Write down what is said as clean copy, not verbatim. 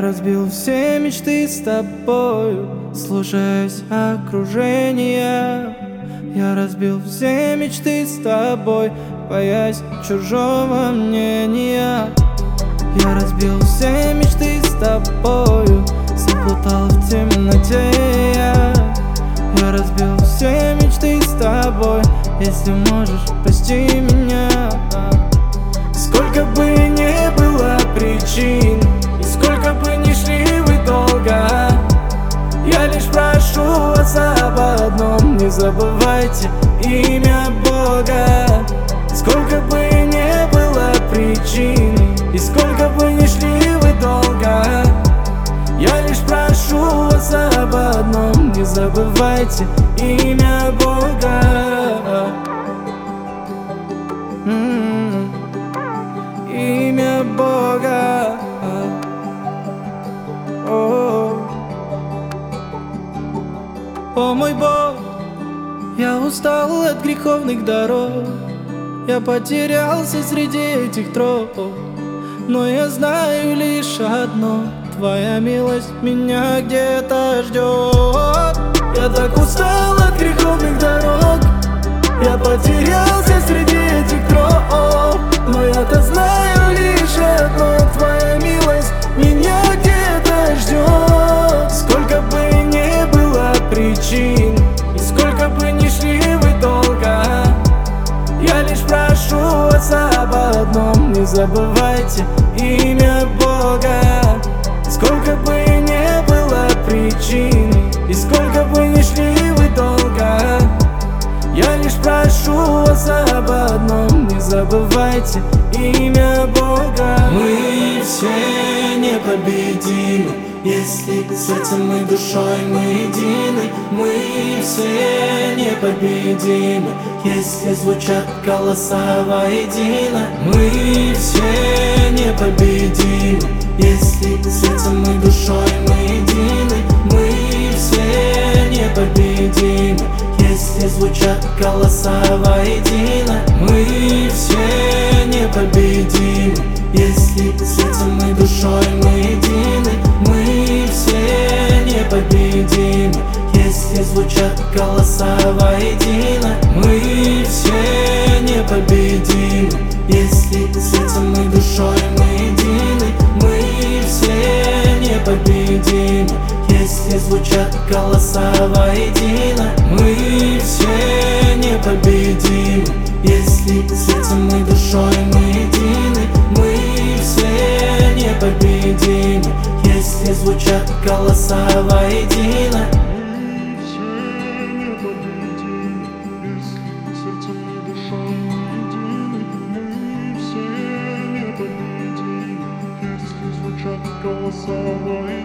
разбил все мечты с тобою, слушаясь окружения. Я разбил все мечты с тобой, боясь чужого мнения. Я разбил все мечты с тобою, заплутал в темноте я разбил все мечты с тобой, если можешь, прости меня. Сколько бы ни было причин, и сколько бы ни шли вы долго, я лишь прошу вас об одном: не забывайте имя Бога. Сколько бы ни было причин, и сколько бы ни шли вы долго, я лишь прошу вас об одном: не забывайте имя Бога. Имя Бога. О мой Бог, я устал от греховных дорог, я потерялся среди этих троп, но я знаю лишь одно: Твоя милость меня где-то ждет. Я так устал от греховных дорог, я потерялся среди этих троп, но я-то знаю лишь одно: Твоя милость меня где-то ждет. Сколько бы ни было причин, и сколько бы ни шли вы долго, я лишь прошу вас об одном: не забывайте имя Бога. Сколько бы ни было причин, и сколько бы ни шли вы долго, я лишь прошу вас об одном: не забывайте имя Бога. Мы все непобедимы, если сердцем и душой мы едины. Мы все непобедимы, если звучат голоса воедино. Мы все непобедимы, если сердцем и душой мы едины. Мы все непобедимы, если звучат голоса воедино. Мы все непобедимы, если сердцем и душой мы едины. Мы все непобедимы, если звучат голоса воедино. Мы все непобедимы, если сердцем и душой мы едины. Мы все непобедимы, если звучат голоса воедино. Мы все непобедимы, если сердцем и душой мы едины. Мы все непобедимы, если звучат голоса воедино. Мы все непобедимы, если сердцем и душой мы едины. Мы все непобедимы, если звучат голоса воедино.